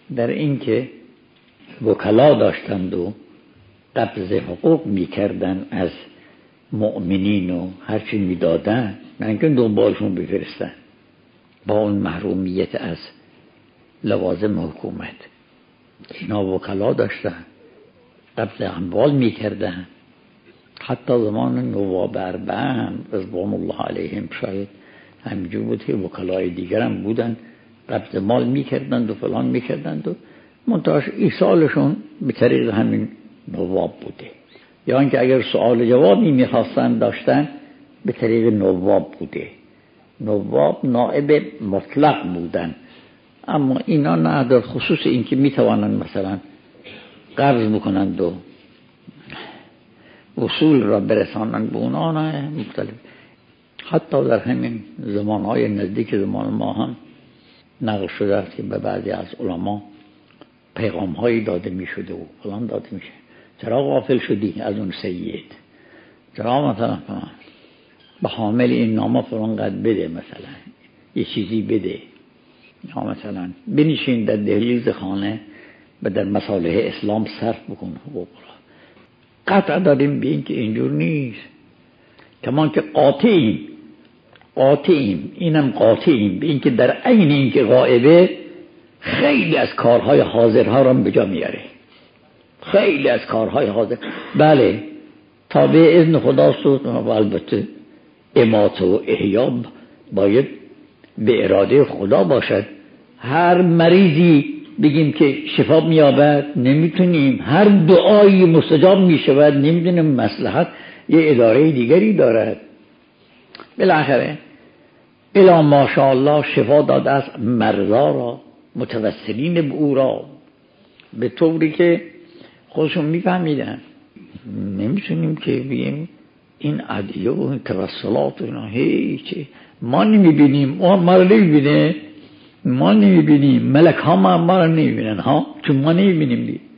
در این که وکلا داشتند و قبض حقوق میکردن از مؤمنین و هرچی میدادن، نه اینکه دنبالشون بفرستن، با اون محرومیت از لوازم حکومت. اینا وکلا داشتن، قبض اموال میکردن. حتی زمان نواب اربعه هم رضوان الله علیهم شاید همینجور بود که وکلای دیگر هم بودن، قبض مال میکردند و فلان میکردند و منتهاش ایصالشون به طریق همین نواب بوده، یا اینکه اگر سوال جوابی میخواستن داشتن به طریق نواب بوده. نواب نائب مطلق بودن، اما اینا نه در خصوص این که میتوانن مثلا قرض بکنند و وصول را برسانند به اونا، نه مختلف. حتی در همین زمانهای نزدیک زمان ما هم نقل شده است که به بعضی از علما پیغام هایی داده می شده و فلان داده می شده. چرا غافل شدی از اون سید؟ چرا مثلا به حامل این نامه فلان قد بده، مثلا یه چیزی بده، یا مثلا بنشین در دهلیز خانه و در مصالح اسلام صرف بکن حقوق را. قطع داریم به این که اینجور نیست، کمان که قاطعیم، اینم قاطعیم به این که در عین این که غائبه خیلی از کارهای حاضرها را به جا میاره. خیلی از کارهای حاضر، بله تابع اذن خداست و البته اماته و احیا باید به اراده خدا باشد. هر مریضی بگیم که شفا میابد نمیتونیم، هر دعایی مستجاب میشود نمیدونیم، مصلحت یه اداره دیگری دارد. بالاخره الا ماشاءالله شفا داده است مرضا را، متوسلین به او را، به طوری که خودشون میفهمیدن. نمیتونیم که بگیم این ادعیه و این توسلات و اینا هیچی ما نمیبینیم، ما رو نمیبینه، ما نمیبینیم، ملک ها ما رو نمیبینن ها، چون ما نمیبینیم.